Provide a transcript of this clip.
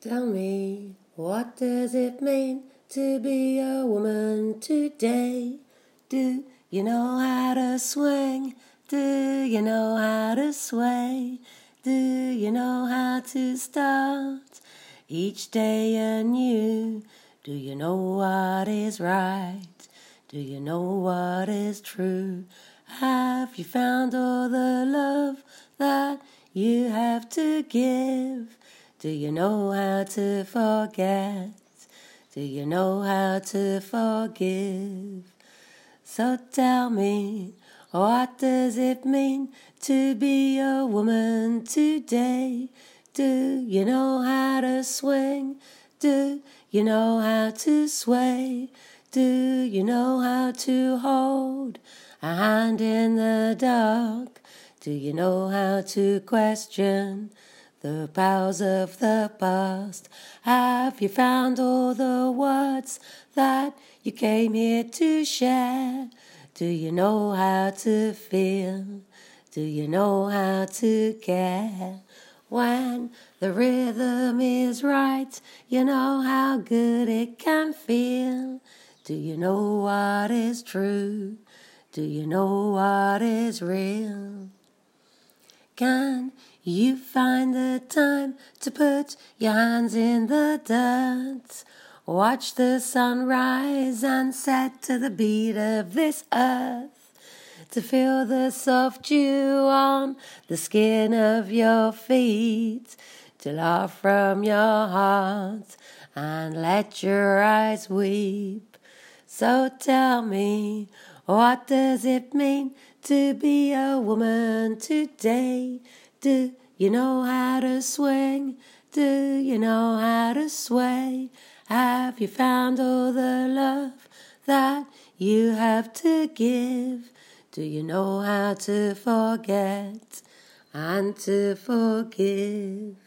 Tell me, what does it mean to be a woman today? Do you know how to swing? Do you know how to sway? Do you know how to start each day anew? Do you know what is right? Do you know what is true? Have you found all the love that you have to give? Do you know how to forget? Do you know how to forgive? So tell me, what does it mean to be a woman today? Do you know how to swing? Do you know how to sway? Do you know how to hold a hand in the dark? Do you know how to question the powers of the past? Have you found all the words that you came here to share? Do you know how to feel? Do you know how to care? When the rhythm is right, you know how good it can feel. Do you know what is true? Do you know what is real? Can you find the time to put your hands in the dirt? Watch the sun rise and set to the beat of this earth. To feel the soft dew on the skin of your feet. To laugh from your heart and let your eyes weep. So tell me, what does it mean to be a woman today? Do you know how to swing? Do you know how to sway? Have you found all the love that you have to give? Do you know how to forget and to forgive?